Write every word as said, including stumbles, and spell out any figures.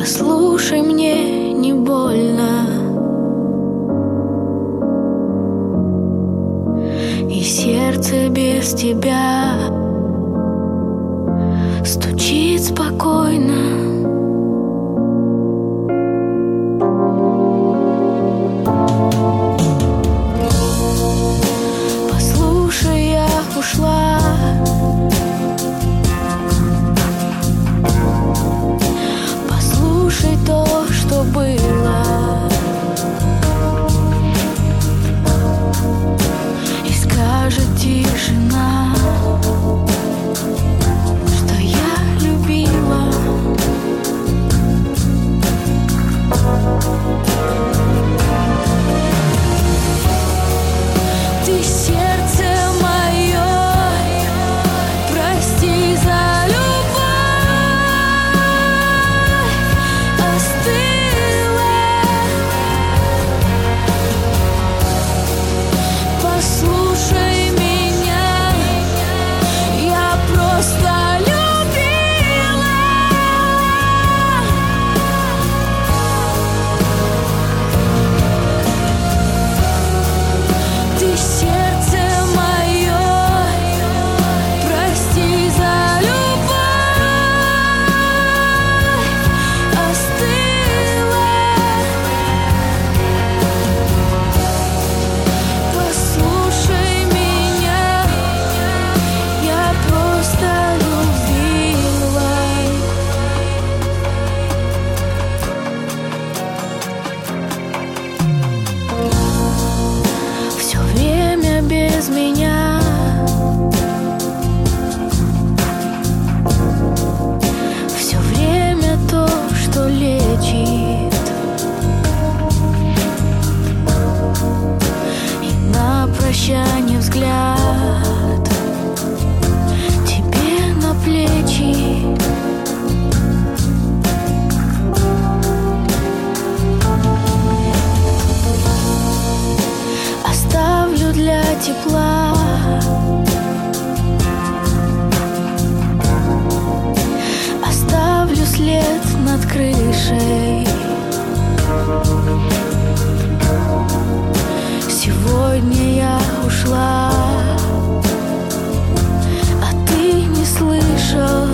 Послушай, мне не больно, и сердце без тебя стучит спокойно. Послушай, я ушла, послушай то, что было, и скажет тишина, что я любила. Ты сердце мое, прости за любовь, остыла. Послушай меня, я просто любила. Ты сердце мое, прости за любовь, остыла. Послушай меня, я просто любила. Все время без меня, все время то, что лечит, и на прощание взгляд тебе на плечи. Оставлю для тепла, оставлю след над крышей. Сегодня я ушла, а ты не слышал.